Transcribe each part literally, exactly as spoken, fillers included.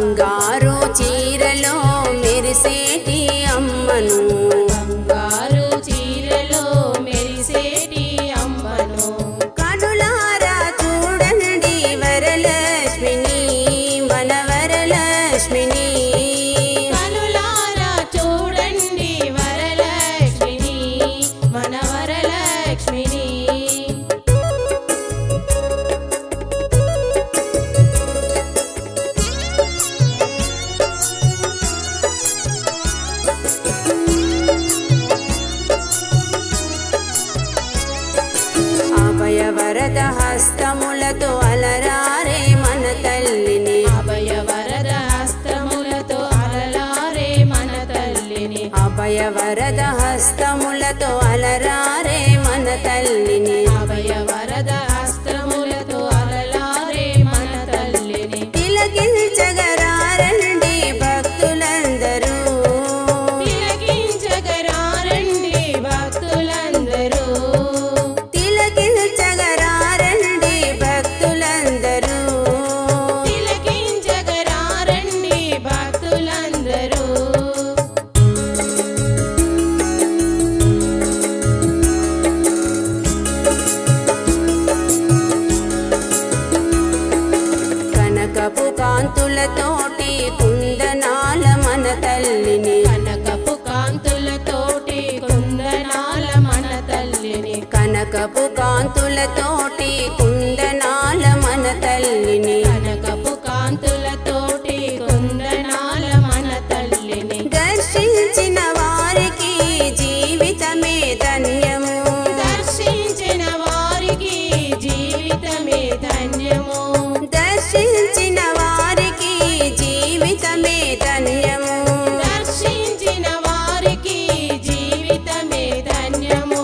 బంగారు చీరలో మెరిసేటి అమ్మను బంగారు చీరలో మెరిసేటి అమ్మను కనులారా చూడండి వరలక్ష్మిని మన వరలక్ష్మిని కనులారా చూడండి వరలక్ష్మిని మన వరలక్ష్మిని అభయ వరద హస్తములతో అలరారే మన తల్లిని అభయ వరద హస్తములతో అలలారే మన తల్లిని అభయ వరద హస్తములతో అలరారే మన తల్లిని అభయ వరద హస్తములతో అలలారే మన తల్లిని తిలకించగరారండి భక్తులందరూ తిలకించగరారండి భక్తులందరూ తిలకించగరారండి భక్తులందరూ తిలకించగరారండి భక్తులందరూ కనకపు కాంతులతోటి కుందనాల మన తల్లిని కనకపు కాంతులతోటి కుందనాల మన తల్లిని కనకపు కాంతులతోటి కుందనాల మన తల్లిని కనకపు కాంతులతోటి కుందనాల మన తల్లిని దర్శించిన వారికి జీవితమే ధన్యము దర్శించిన వారికి జీవితమే ధన్యము దర్శించిన వారికి జీవితమే ధన్యము దర్శించిన వారికి జీవితమే ధన్యము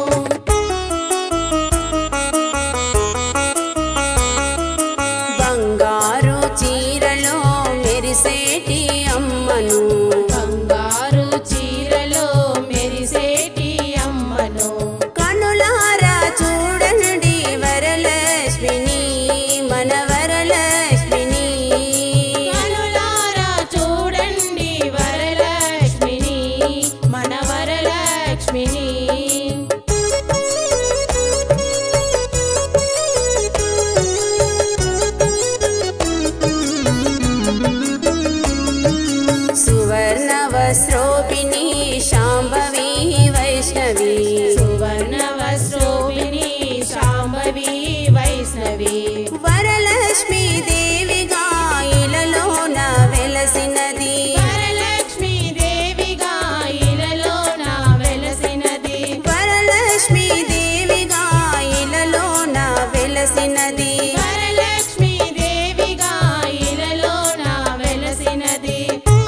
బంగారు చీరలో మెరిసేటి అమ్మను బంగారు చీరలో మెరిసేటి అమ్మను కనులారా చూడండి వరలక్ష్మిని మన వరలక్ష్మిని కనులారా చూడండి వరలక్ష్మిని మన వరలక్ష్మిని సువర్ణ వస్త్రోపిణి శాంభవి వైష్ణవి సువర్ణ వస్త్రోపిణి శాంభవి వైష్ణవి వరలక్ష్మి దేవిగా ఇలలోన వెలసినది వరలక్ష్మి దేవిగా ఇలలోన వెలసినది వరలక్ష్మి దేవిగా ఇలలోన వెలసినది వరలక్ష్మి దేవిగా ఇలలోన వెలసినది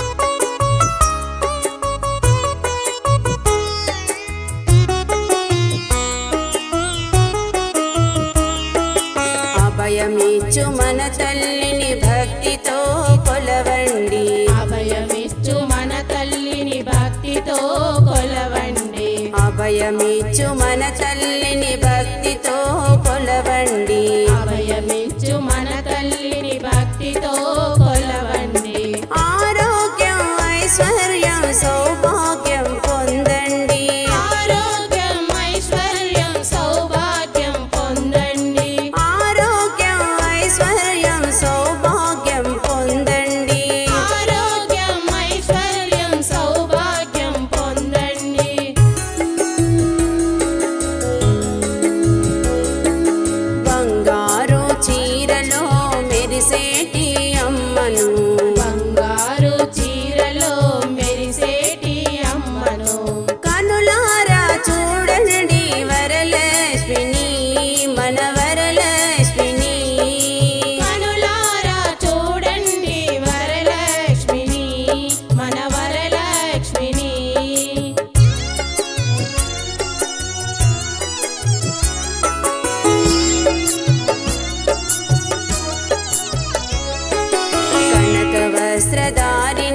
అభయమిచ్చు మన తల్లిని భక్తితో కొలవండి అభయమిచ్చు మన తల్లిని భక్తితో కొలవండి అభయమిచ్చు మన తల్లిని భక్తితో కొలవండి అభయమిచ్చు మన తల్లిని భక్తితో కొలవండి ఆరోగ్యం ఐశ్వర్యం సౌభాగ్యం పొందండి ఆరోగ్యం ఐశ్వర్యం సౌభాగ్యం పొందండి ఆరోగ్యం ఐశ్వర్యం సౌభాగ్యం పొందండి ఆరోగ్యం ఐశ్వర్యం సౌభాగ్యం పొందండి బంగారు చీరలో మెరిసేటి అమ్మను బంగారు చీరలో మెరిసేటి అమ్మను కనులారా చూడండి వరలక్ష్మిని మన వరలక్ష్మిని కనులారా చూడండి వరలక్ష్మిని మన వరలక్ష్మిని కనక వస్త్రధారి